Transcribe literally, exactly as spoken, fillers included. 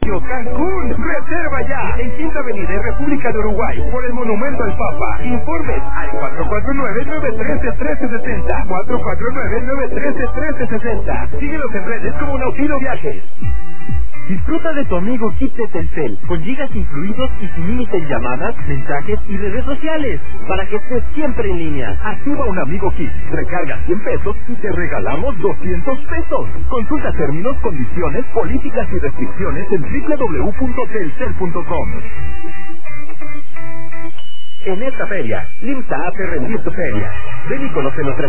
Cancún, reserva ya en Quinta Avenida y República de Uruguay por el Monumento al Papa. Informes al cuatro cuatro nueve, nueve uno tres, uno tres seis cero, cuatro cuatro nueve, nueve uno tres, uno tres seis cero. Síguenos en redes como Nautilo Viajes. Disfruta de tu amigo Kit de Telcel, con gigas incluidos y sin límite en llamadas, mensajes y redes sociales, para que estés siempre en línea. Activa un amigo Kit, recarga cien pesos y te regalamos doscientos pesos. Consulta términos, condiciones, políticas y restricciones en doble u doble u doble u punto telcel punto com. En esta feria, Limsa hace rendir tu feria. Ven y conoce nuestra